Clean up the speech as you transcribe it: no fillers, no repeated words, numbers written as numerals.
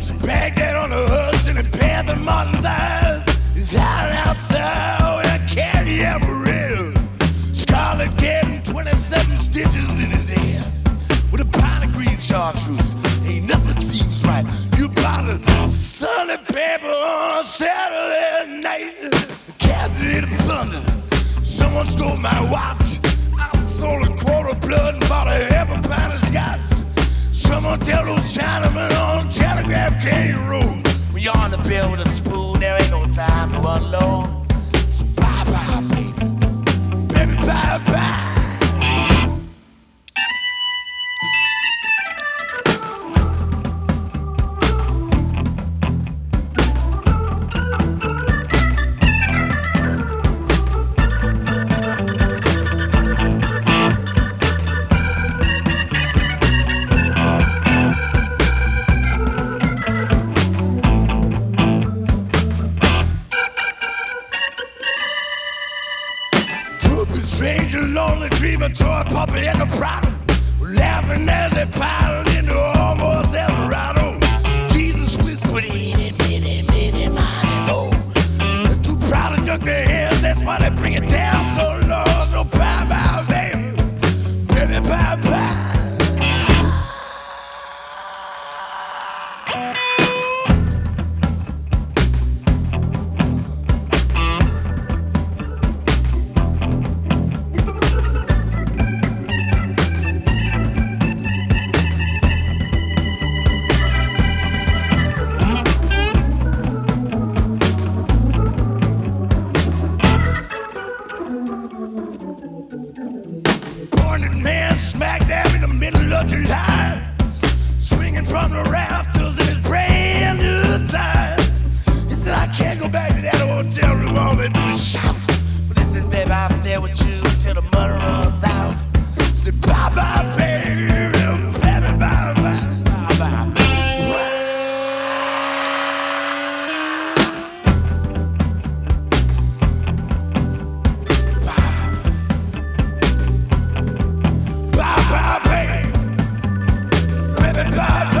Flashing Baghdad on the Hudson and Panther Martin's eyes. He's hiding outside with a candy Amarillo. Scarlet getting 27 stitches in his head. With a pint of green chartreuse, ain't nothing seems right. You bought a Sunday paper on a Saturday night. Cats in thunder. Someone stole my watch. I sold a quarter blood and bought a half a pint of scotch. Someone tell those Chinamen on Telegraph Canyon Road, when you're on the bill with a spoon, there ain't no time to unload. So bye-bye, baby. Baby, bye-bye. Stranger, lonely dreamer, toy puppy, and the problem. Laughing as they piled into almost Eldorado. Jesus whispered, "Eeny, meeny, miny, mo." They're too proud to duck their heads, that's why they bring it down so low. So bye-bye, baby. Baby, bye-bye. Man smack dab in the middle of July, swinging from the rafters in his brand new tie. He said, I can't go back to that hotel room, all they do is shout. But he said, baby, I'll stay with you till the money runs out. He said, bye-bye, baby, baby, bye-bye, bye-bye. Bye, baby. Baby, bye.